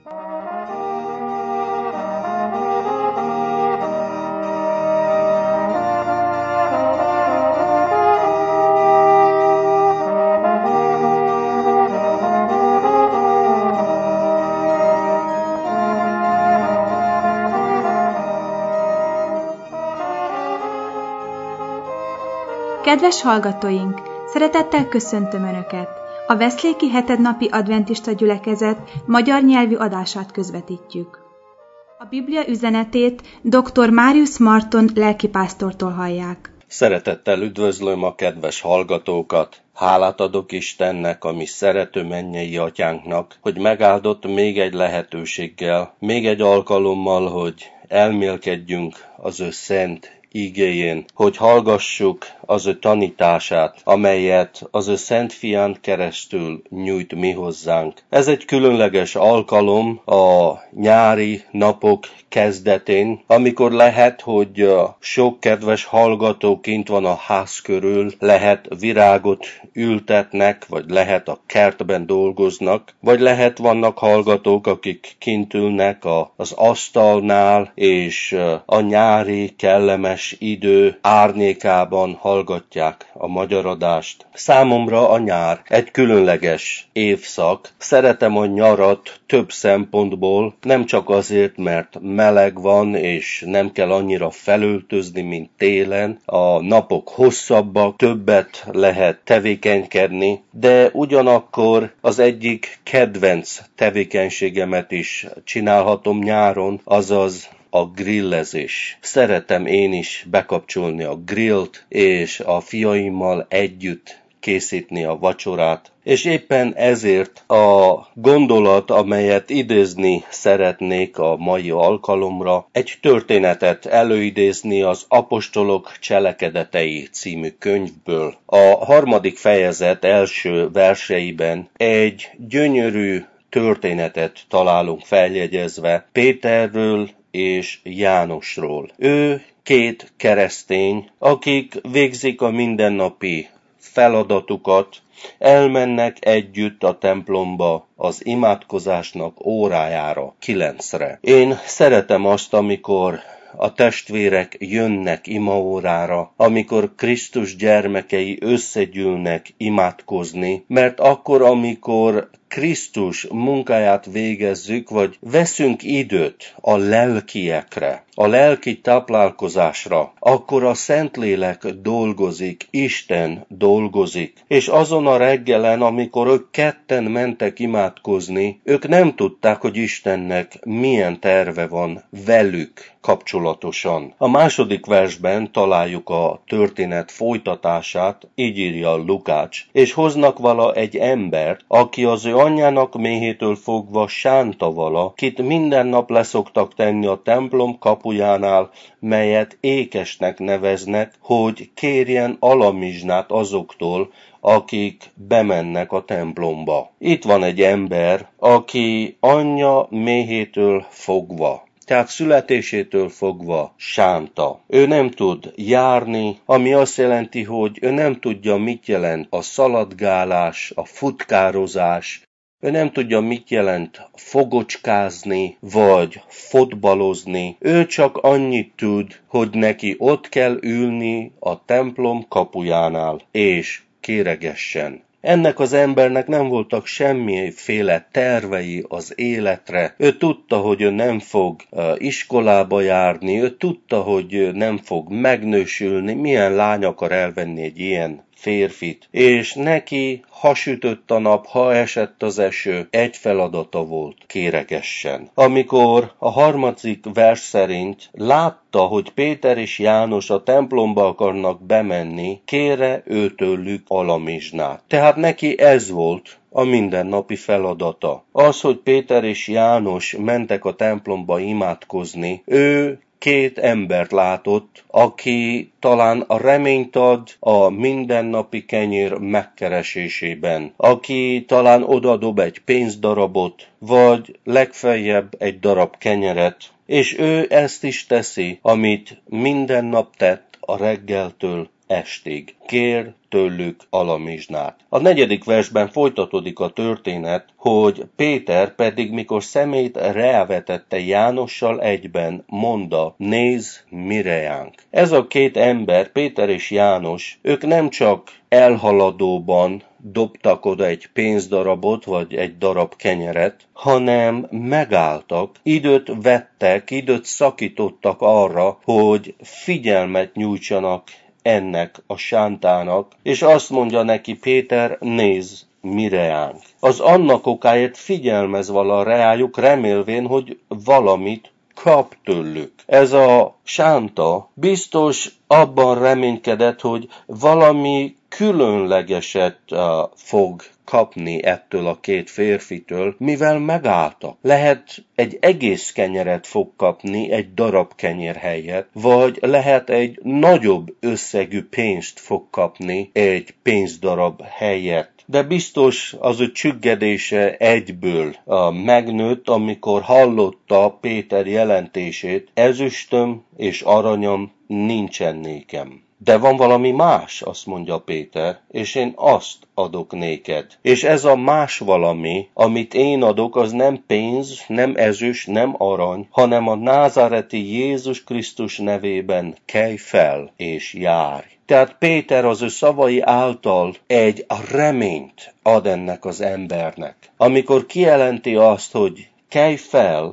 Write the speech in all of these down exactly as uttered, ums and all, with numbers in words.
Kedves hallgatóink! Szeretettel köszöntöm Önöket! A Veszléki hetednapi adventista gyülekezet magyar nyelvű adását közvetítjük. A Biblia üzenetét dr. Máriusz Marton lelkipásztortól hallják. Szeretettel üdvözlöm a kedves hallgatókat! Hálát adok Istennek, a mi szerető mennyei atyánknak, hogy megáldott még egy lehetőséggel, még egy alkalommal, hogy elmélkedjünk az ő szent igéjén, hogy hallgassuk az ő tanítását, amelyet az ő szent fián keresztül nyújt mi hozzánk. Ez egy különleges alkalom a nyári napok kezdetén, amikor lehet, hogy sok kedves hallgató kint van a ház körül, lehet virágot ültetnek, vagy lehet a kertben dolgoznak, vagy lehet vannak hallgatók, akik kint ülnek az asztalnál, és a nyári kellemes idő árnyékában hallgatják a magyar adást. Számomra a nyár egy különleges évszak. Szeretem a nyarat több szempontból, nem csak azért, mert meleg van, és nem kell annyira felöltözni, mint télen. A napok hosszabbak, többet lehet tevékenykedni, de ugyanakkor az egyik kedvenc tevékenységemet is csinálhatom nyáron, azaz a grillezés. Szeretem én is bekapcsolni a grillt, és a fiaimmal együtt készíteni a vacsorát. És éppen ezért a gondolat, amelyet idézni szeretnék a mai alkalomra, egy történetet előidézni az Apostolok Cselekedetei című könyvből. A harmadik fejezet első verseiben egy gyönyörű történetet találunk feljegyezve Péterről és Jánosról. Ő két keresztény, akik végzik a mindennapi feladatukat, elmennek együtt a templomba az imádkozásnak órájára, kilencre. Én szeretem azt, amikor a testvérek jönnek imaórára, amikor Krisztus gyermekei összegyűlnek imádkozni, mert akkor, amikor Krisztus munkáját végezzük, vagy veszünk időt a lelkiekre, a lelki táplálkozásra, akkor a Szentlélek dolgozik, Isten dolgozik. És azon a reggelen, amikor ők ketten mentek imádkozni, ők nem tudták, hogy Istennek milyen terve van velük kapcsolatosan. A második versben találjuk a történet folytatását, így írja Lukács, és hoznak vala egy embert, aki az ő anyjának méhétől fogva sánta vala, kit minden nap leszoktak tenni a templom kapujánál, melyet ékesnek neveznek, hogy kérjen alamizsnát azoktól, akik bemennek a templomba. Itt van egy ember, aki anyja méhétől fogva, tehát születésétől fogva sánta. Ő nem tud járni, ami azt jelenti, hogy ő nem tudja, mit jelent a szaladgálás, a futkározás, ő nem tudja, mit jelent fogocskázni, vagy fotbalozni. Ő csak annyit tud, hogy neki ott kell ülni a templom kapujánál, és kéregessen. Ennek az embernek nem voltak semmiféle tervei az életre. Ő tudta, hogy ő nem fog iskolába járni, ő tudta, hogy nem fog megnősülni, milyen lány akar elvenni egy ilyen férfit. És neki, ha sütött a nap, ha esett az eső, egy feladata volt, kéregessen. Amikor a harmadik vers szerint látta, hogy Péter és János a templomba akarnak bemenni, kére őtőlük alamizsnát. Tehát neki ez volt a mindennapi feladata. Az, hogy Péter és János mentek a templomba imádkozni, ő két embert látott, aki talán a reményt ad a mindennapi kenyér megkeresésében, aki talán odadob egy pénzdarabot, vagy legfeljebb egy darab kenyeret, és ő ezt is teszi, amit minden nap tett a reggeltől estig. Kér tőlük alamizsnát. A negyedik versben folytatódik a történet, hogy Péter pedig, mikor szemét rávetette Jánossal egyben, mondta, nézz, mire jánk. Ez a két ember, Péter és János, ők nem csak elhaladóban dobtak oda egy pénzdarabot, vagy egy darab kenyeret, hanem megálltak, időt vettek, időt szakítottak arra, hogy figyelmet nyújtsanak ennek a sántának, és azt mondja neki Péter, nézz, mire jánk. Az annak okáért figyelmez vala rájuk, remélvén, hogy valamit kap tőlük. Ez a sánta biztos abban reménykedett, hogy valami különlegeset uh, fog kapni ettől a két férfitől, mivel megálltak. Lehet egy egész kenyeret fog kapni egy darab kenyér helyett, vagy lehet egy nagyobb összegű pénzt fog kapni egy pénzdarab helyett. De biztos az ő csüggedése egyből uh, megnőtt, amikor hallotta Péter jelentését, ezüstöm és aranyam nincsen nékem. De van valami más, azt mondja Péter, és én azt adok néked. És ez a más valami, amit én adok, az nem pénz, nem ezüst, nem arany, hanem a názáreti Jézus Krisztus nevében kelj fel és járj. Tehát Péter az ő szavai által egy reményt ad ennek az embernek. Amikor kijelenti azt, hogy kelj fel,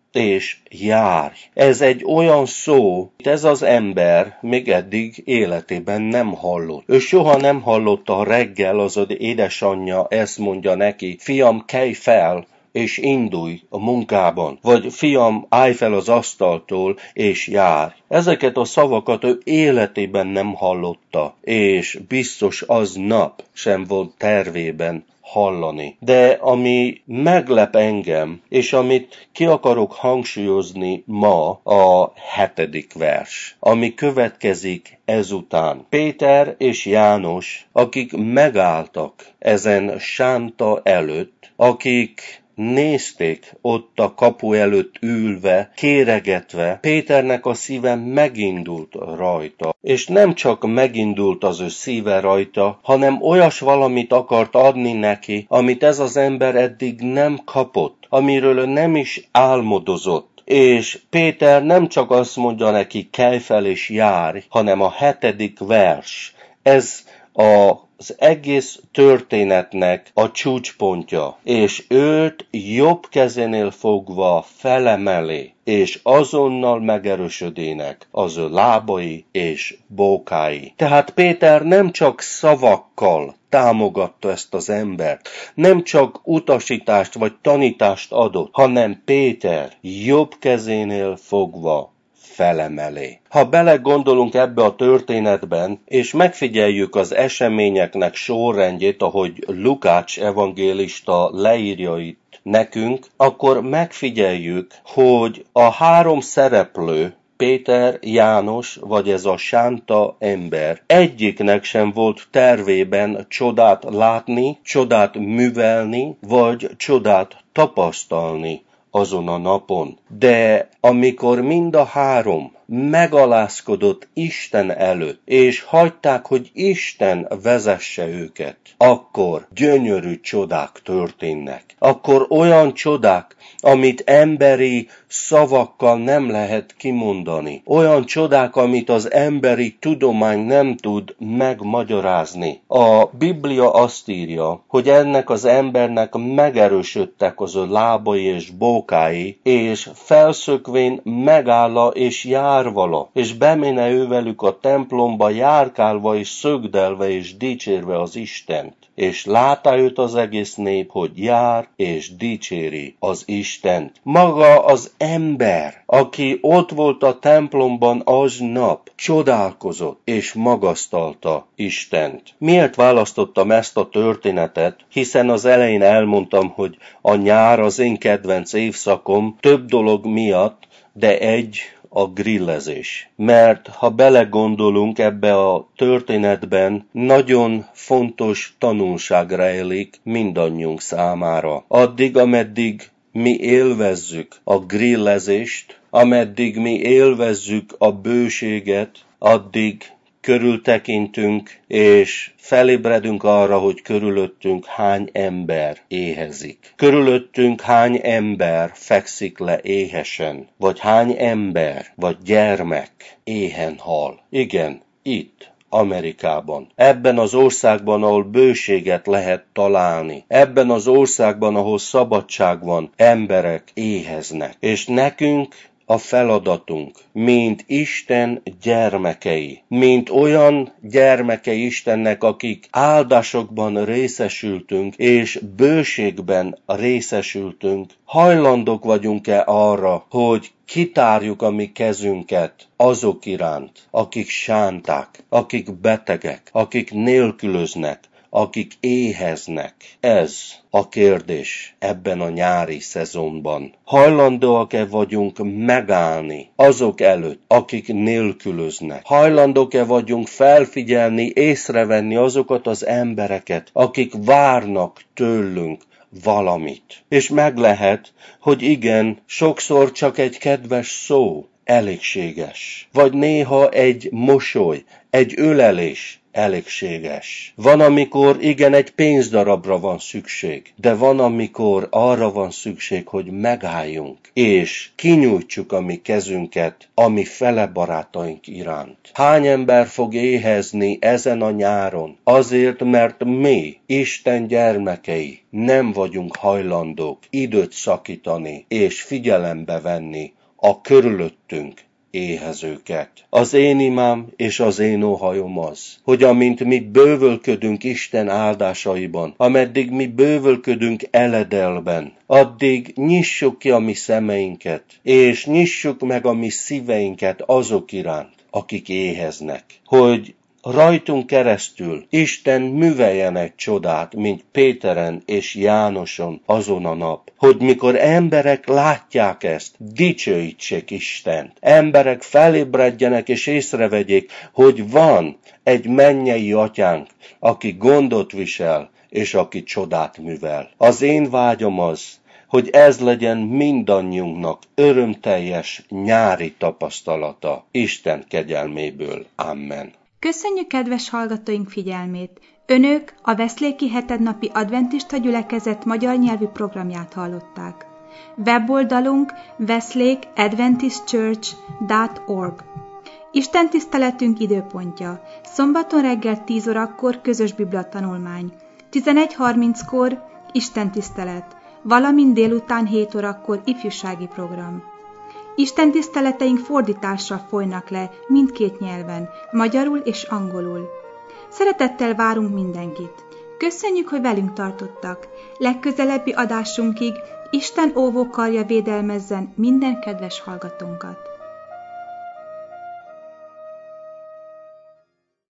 és járj. Ez egy olyan szó, hogy ez az ember még eddig életében nem hallott. Ő soha nem hallotta reggel, az az édesanyja ezt mondja neki, fiam, kelj fel, és indulj a munkában, vagy fiam, állj fel az asztaltól, és járj. Ezeket a szavakat ő életében nem hallotta, és biztos aznap sem volt tervében hallani. De ami meglep engem, és amit ki akarok hangsúlyozni ma, a hetedik vers, ami következik ezután. Péter és János, akik megálltak ezen sánta előtt, akik nézték ott a kapu előtt ülve, kéregetve, Péternek a szíve megindult rajta. És nem csak megindult az ő szíve rajta, hanem olyas valamit akart adni neki, amit ez az ember eddig nem kapott, amiről ő nem is álmodozott. És Péter nem csak azt mondja neki, kelj fel és járj, hanem a hetedik vers. Ez a az egész történetnek a csúcspontja, és őt jobb kezénél fogva felemeli, és azonnal megerősödének az ő lábai és bókái. Tehát Péter nem csak szavakkal támogatta ezt az embert, nem csak utasítást vagy tanítást adott, hanem Péter jobb kezénél fogva felemeli. Ha belegondolunk ebbe a történetben, és megfigyeljük az eseményeknek sorrendjét, ahogy Lukács evangélista leírja itt nekünk, akkor megfigyeljük, hogy a három szereplő, Péter, János, vagy ez a sánta ember, egyiknek sem volt tervében csodát látni, csodát művelni, vagy csodát tapasztalni azon a napon. De amikor mind a három megalázkodott Isten előtt, és hagyták, hogy Isten vezesse őket, akkor gyönyörű csodák történnek. Akkor olyan csodák, amit emberi szavakkal nem lehet kimondani. Olyan csodák, amit az emberi tudomány nem tud megmagyarázni. A Biblia azt írja, hogy ennek az embernek megerősödtek az ő lábai és bókái, és felszökvén megálla és járvala, és beméne ő velük a templomba járkálva és szögdelve és dicsérve az Istent. És látá őt az egész nép, hogy jár és dicséri az Istent. Maga az ember, aki ott volt a templomban aznap, csodálkozott és magasztalta Istent. Miért választottam ezt a történetet? Hiszen az elején elmondtam, hogy a nyár az én kedvenc évszakom több dolog miatt, de egy a grillezés. Mert ha belegondolunk ebbe a történetben, nagyon fontos tanulság rejlik mindannyiunk számára. Addig, ameddig mi élvezzük a grillezést, ameddig mi élvezzük a bőséget, addig körültekintünk, és felébredünk arra, hogy körülöttünk hány ember éhezik. Körülöttünk hány ember fekszik le éhesen, vagy hány ember, vagy gyermek éhen hal. Igen, itt. Amerikában. Ebben az országban, ahol bőséget lehet találni. Ebben az országban, ahol szabadság van, emberek éheznek. És nekünk a feladatunk, mint Isten gyermekei, mint olyan gyermekei Istennek, akik áldásokban részesültünk, és bőségben részesültünk, hajlandók vagyunk-e arra, hogy kitárjuk a mi kezünket azok iránt, akik sánták, akik betegek, akik nélkülöznek, akik éheznek. Ez a kérdés ebben a nyári szezonban. Hajlandóak-e vagyunk megállni azok előtt, akik nélkülöznek? Hajlandók-e vagyunk felfigyelni, észrevenni azokat az embereket, akik várnak tőlünk valamit? És meg lehet, hogy igen, sokszor csak egy kedves szó elégséges, vagy néha egy mosoly, egy ölelés elégséges. Van, amikor igen, egy pénzdarabra van szükség, de van, amikor arra van szükség, hogy megálljunk, és kinyújtsuk a mi kezünket a mi fele barátaink iránt. Hány ember fog éhezni ezen a nyáron? Azért, mert mi, Isten gyermekei, nem vagyunk hajlandók időt szakítani és figyelembe venni a körülöttünk éhezőket. Az én imám és az én óhajom az, hogy amint mi bővölködünk Isten áldásaiban, ameddig mi bővölködünk eledelben, addig nyissuk ki a mi szemeinket, és nyissuk meg a mi szíveinket azok iránt, akik éheznek, hogy rajtunk keresztül Isten műveljen egy csodát, mint Péteren és Jánoson azon a nap, hogy mikor emberek látják ezt, dicsőítsék Istent. Emberek felébredjenek és észrevegyék, hogy van egy mennyei atyánk, aki gondot visel, és aki csodát művel. Az én vágyam az, hogy ez legyen mindannyiunknak örömteljes nyári tapasztalata Isten kegyelméből. Amen. Köszönjük kedves hallgatóink figyelmét! Önök a Veszléki hetednapi adventista gyülekezet magyar nyelvű programját hallották. Weboldalunk weslake adventist church dot org. Istentiszteletünk időpontja: szombaton reggel tíz órakor közös bibliatanulmány, tizenegy harminckor istentisztelet, valamint délután hét órakor ifjúsági program. Istentiszteleteink fordítással folynak le mindkét nyelven, magyarul és angolul. Szeretettel várunk mindenkit. Köszönjük, hogy velünk tartottak. Legközelebbi adásunkig Isten óvókarja védelmezzen minden kedves hallgatónkat.